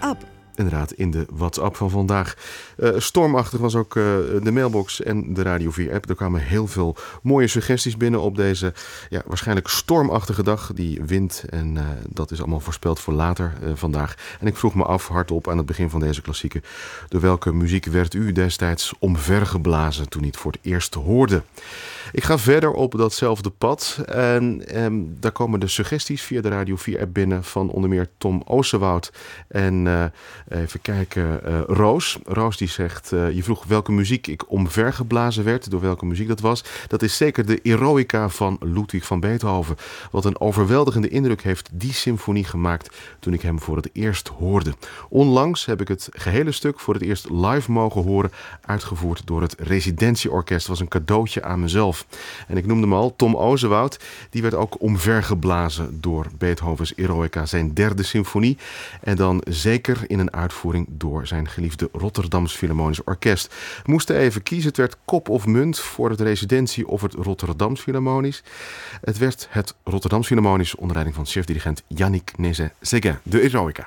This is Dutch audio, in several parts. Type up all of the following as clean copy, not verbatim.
WhatsApp. Inderdaad, in de WhatsApp van vandaag. Stormachtig was ook de mailbox en de Radio 4-app. Er kwamen heel veel mooie suggesties binnen op deze waarschijnlijk stormachtige dag. Die wind en dat is allemaal voorspeld voor later vandaag. En ik vroeg me af, hardop aan het begin van deze klassieker, door welke muziek werd u destijds omvergeblazen toen u het voor het eerst hoorde? Ik ga verder op datzelfde pad en daar komen de suggesties via de Radio 4-app binnen van onder meer Tom Oosterwoud en even kijken, Roos. Roos die zegt, je vroeg welke muziek ik omvergeblazen werd, door welke muziek dat was. Dat is zeker de Eroica van Ludwig van Beethoven. Wat een overweldigende indruk heeft die symfonie gemaakt toen ik hem voor het eerst hoorde. Onlangs heb ik het gehele stuk voor het eerst live mogen horen, uitgevoerd door het Residentieorkest. Was een cadeautje aan mezelf. En ik noemde hem al, Tom Oosterwoud, die werd ook omvergeblazen door Beethovens Eroica, zijn derde symfonie. En dan zeker in een uitvoering door zijn geliefde Rotterdams Philharmonisch Orkest. We moesten even kiezen, het werd kop of munt voor het Residentie of het Rotterdams Philharmonisch. Het werd het Rotterdams Philharmonisch onder leiding van chefdirigent Yannick Nézet-Séguin, de Eroica.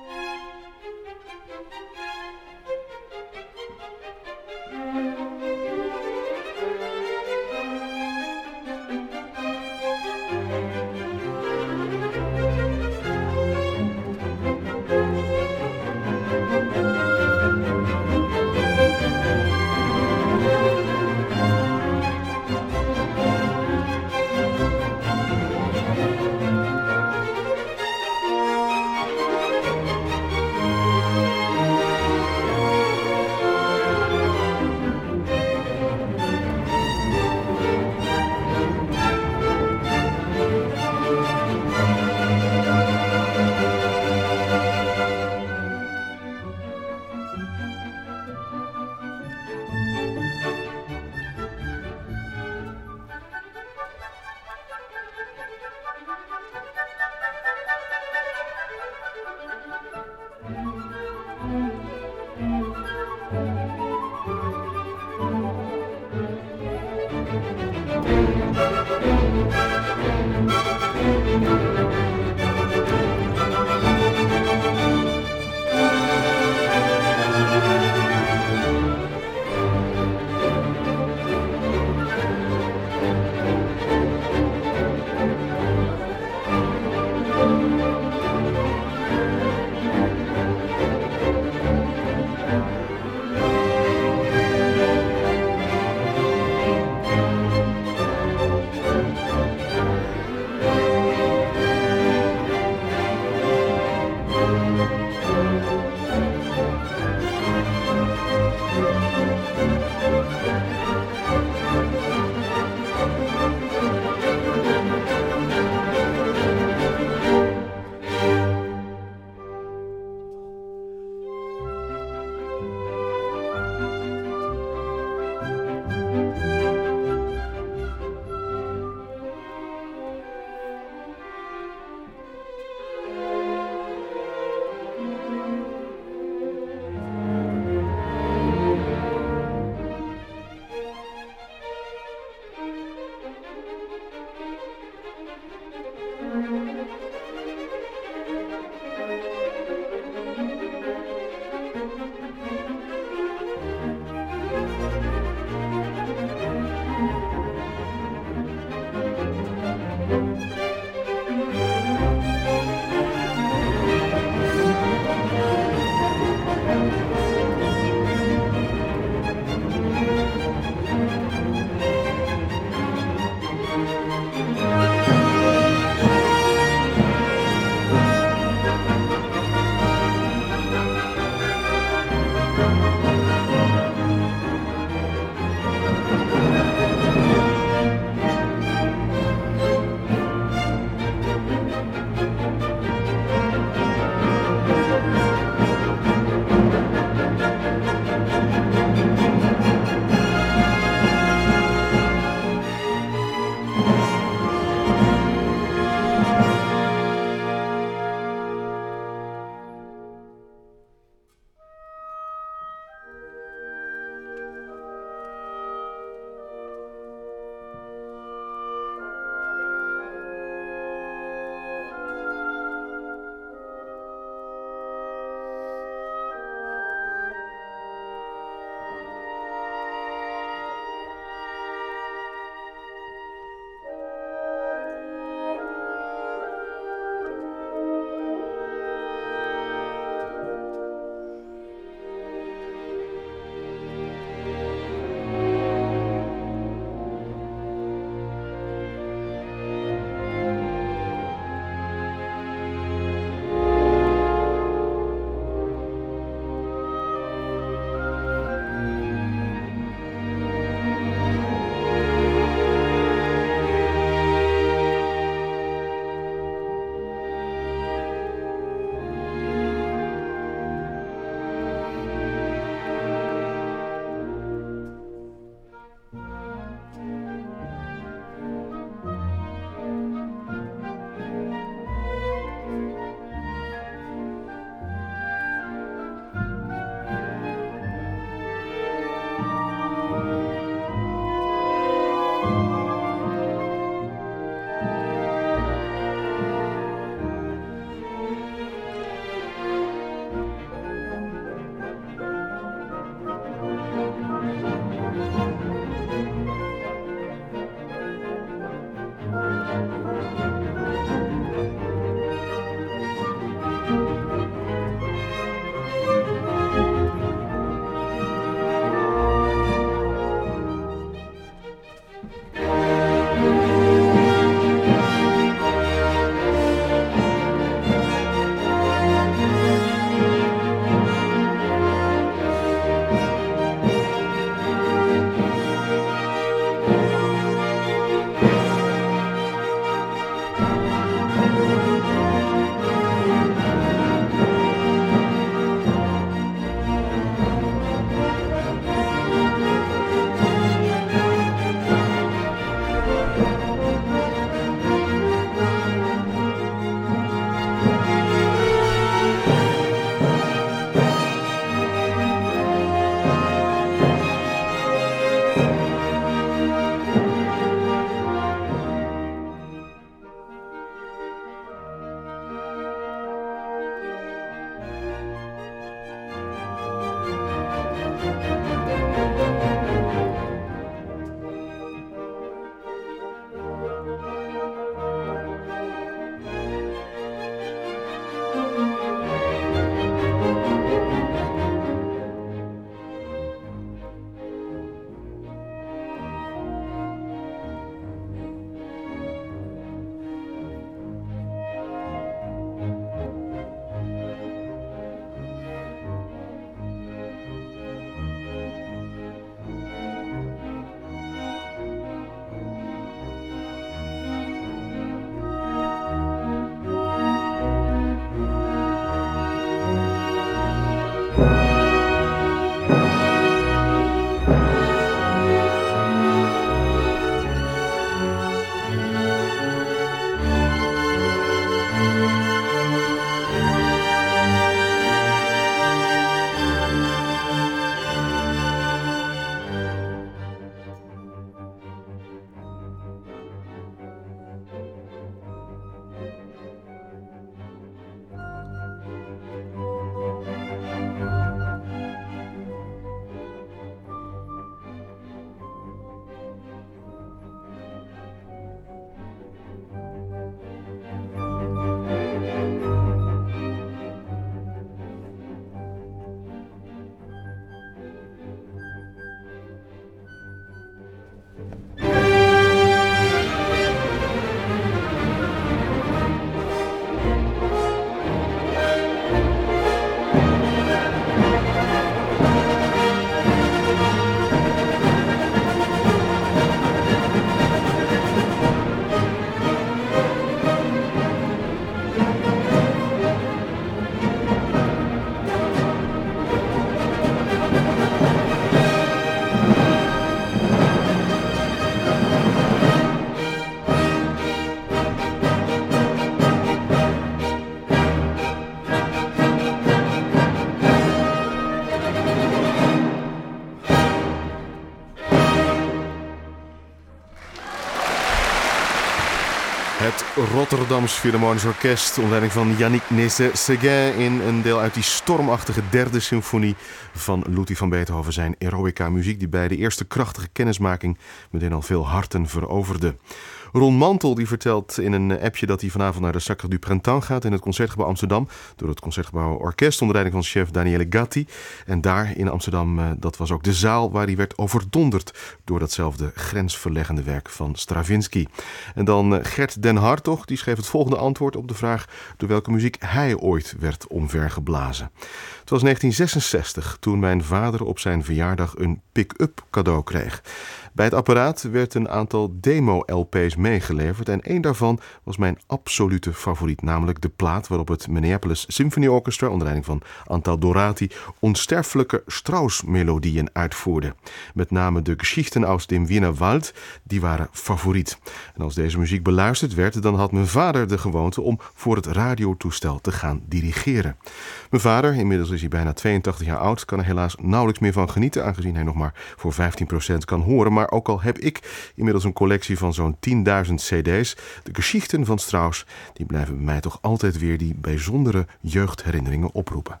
Het Rotterdams Philharmonisch Orkest onder leiding van Yannick Nézet-Séguin in een deel uit die stormachtige derde symfonie van Ludwig van Beethoven, zijn Eroica muziek die bij de eerste krachtige kennismaking meteen al veel harten veroverde. Ron Mantel die vertelt in een appje dat hij vanavond naar de Sacre du Printemps gaat in het Concertgebouw Amsterdam door het Concertgebouw Orkest onder leiding van chef Daniele Gatti. En daar in Amsterdam, dat was ook de zaal waar hij werd overdonderd door datzelfde grensverleggende werk van Stravinsky. En dan Gert den Hartog, die schreef het volgende antwoord op de vraag door welke muziek hij ooit werd omvergeblazen. Het was 1966 toen mijn vader op zijn verjaardag een pick-up cadeau kreeg. Bij het apparaat werd een aantal demo-LP's meegeleverd en één daarvan was mijn absolute favoriet, namelijk de plaat waarop het Minneapolis Symphony Orchestra onder leiding van Antal Dorati onsterfelijke Strauss-melodieën uitvoerde. Met name de Geschichten aus dem Wiener Wald, die waren favoriet. En als deze muziek beluisterd werd, dan had mijn vader de gewoonte om voor het radiotoestel te gaan dirigeren. Mijn vader, inmiddels is hij bijna 82 jaar oud, kan er helaas nauwelijks meer van genieten, aangezien hij nog maar voor 15% kan horen. Maar ook al heb ik inmiddels een collectie van zo'n 10.000 cd's, de Geschichten van Strauss, die blijven bij mij toch altijd weer die bijzondere jeugdherinneringen oproepen.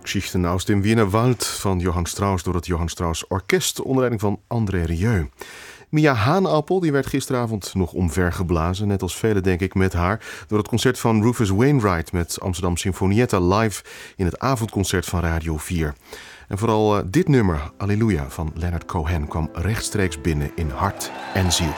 Geschichten aus dem Wiener Wald van Johann Strauss door het Johann Strauss Orkest onder leiding van André Rieu. Mia Haanappel die werd gisteravond nog omvergeblazen, net als velen denk ik met haar, door het concert van Rufus Wainwright met Amsterdam Sinfonietta live in het avondconcert van Radio 4. En vooral dit nummer, Alleluia van Leonard Cohen, kwam rechtstreeks binnen in hart en ziel.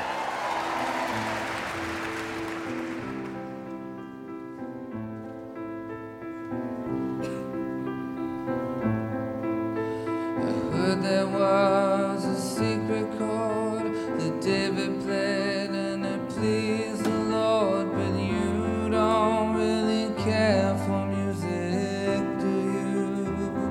There was a secret chord that David played and it pleased the Lord, but you don't really care for music, do you?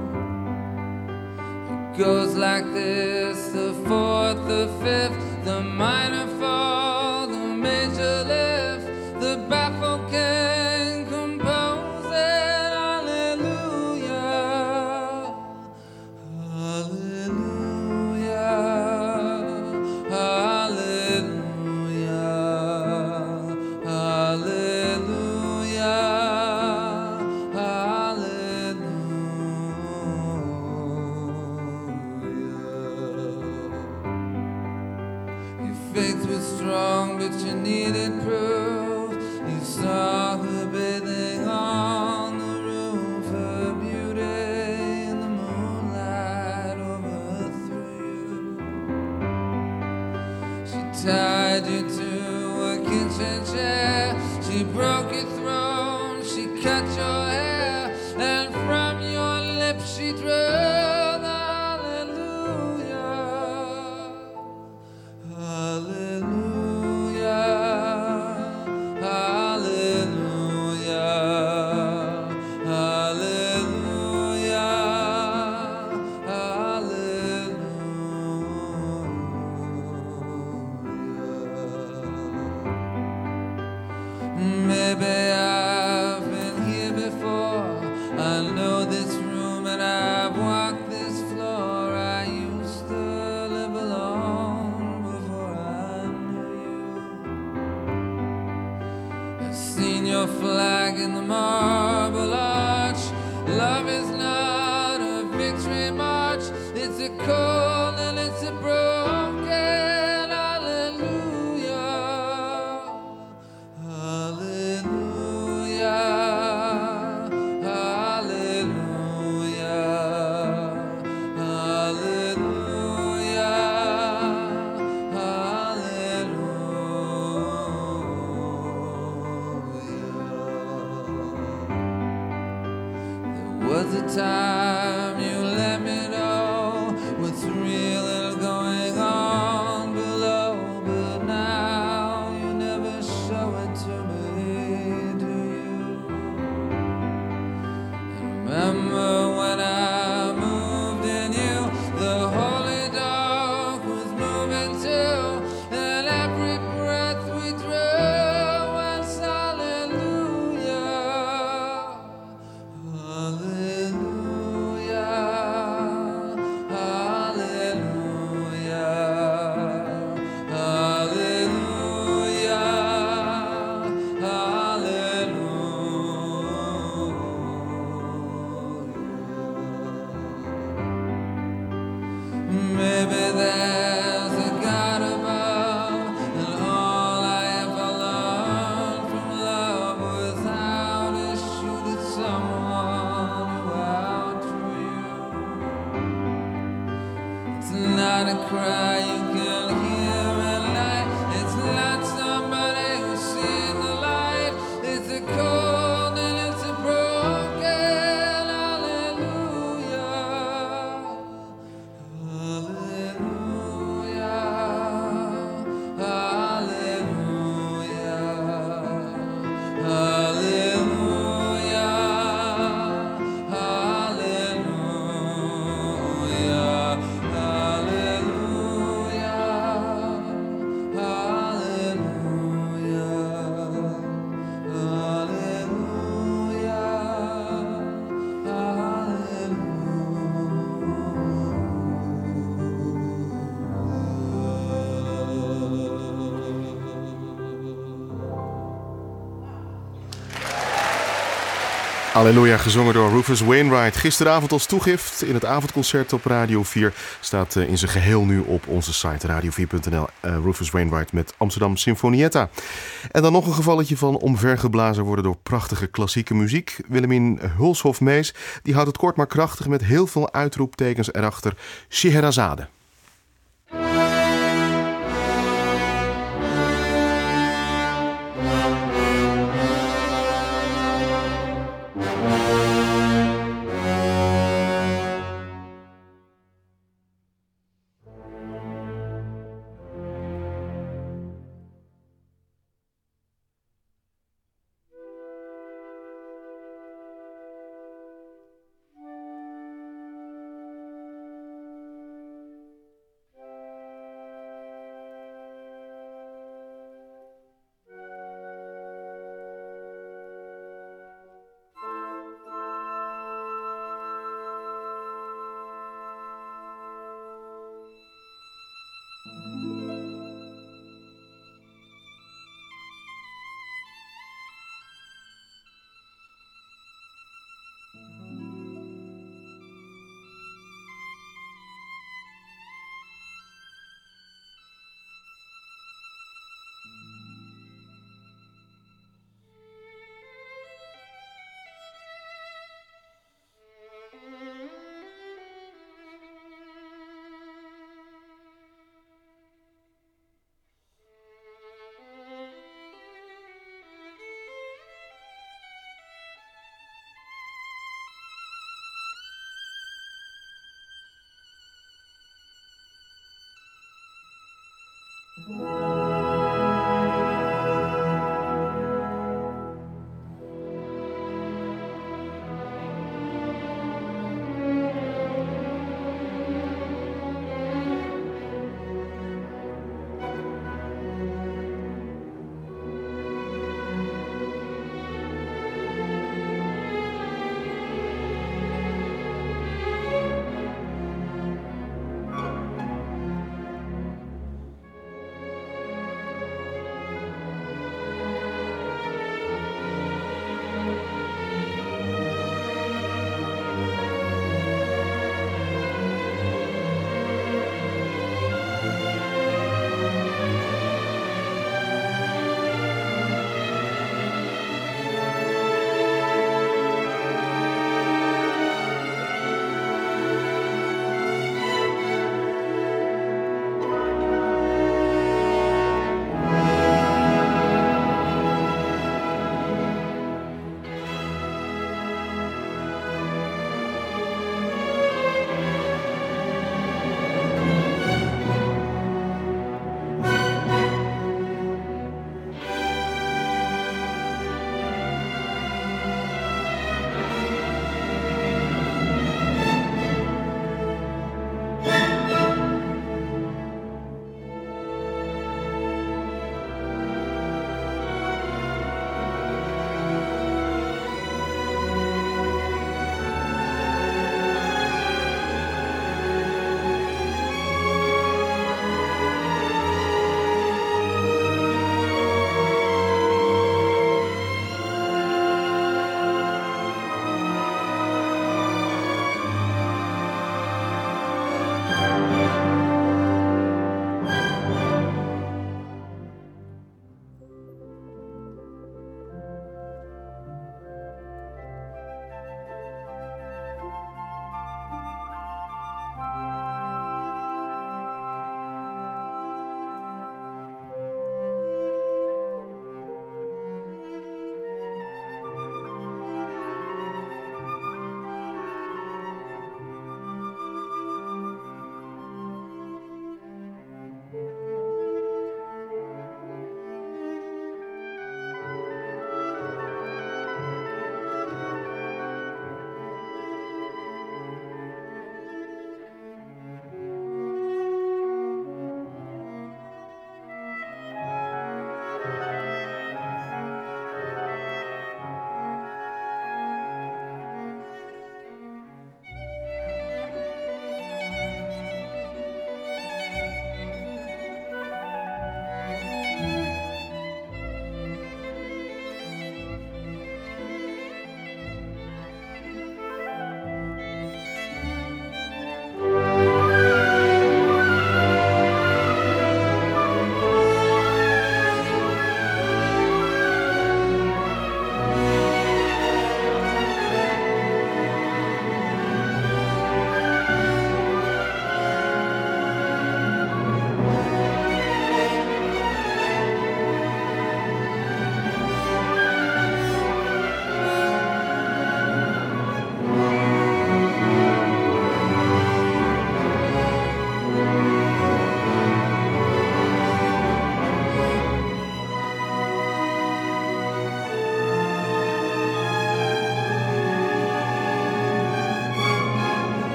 It goes like this: the fourth, the fifth, the minor fall, the major lift, the baffled king composing Hallelujah. Faith was strong, but you needed proof. You saw her bathing on the roof, her beauty in the moonlight overthrew you. She tied you to a kitchen chair, she broke your throne, she cut your hair, and from your lips she drew flag in the marble arch. Love is not a victory march, it's a cold and it's a broken hallelujah. Hallelujah. Hallelujah. Hallelujah. Was a time you let me know what's really going on below, but now you never show it to me, do you? And remember when I moved in you, the holy dog was moving too, and every breath we drew was hallelujah. Maybe there's a God above, and all I ever learned from love was how to shoot at someone who outdrew you. It's not a cry you can hear at night, it's not somebody who's seen the light, it's a cold and it's a broken hallelujah. Hallelujah. Halleluja, gezongen door Rufus Wainwright. Gisteravond als toegift in het avondconcert op Radio 4. Staat in zijn geheel nu op onze site radio4.nl. Rufus Wainwright met Amsterdam Sinfonietta. En dan nog een gevalletje van omvergeblazen worden door prachtige klassieke muziek. Willemien Hulshoff-Mees die houdt het kort maar krachtig met heel veel uitroeptekens erachter. Scheherazade.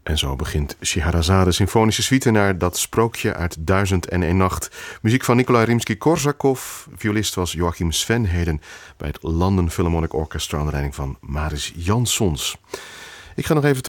En zo begint Scheherazade Symfonische Suite naar dat sprookje uit 1001 Nacht. Muziek van Nikolai Rimsky-Korsakov. Violist was Joachim Svenheden bij het London Philharmonic Orchestra onder leiding van Mariss Jansons. Ik ga nog even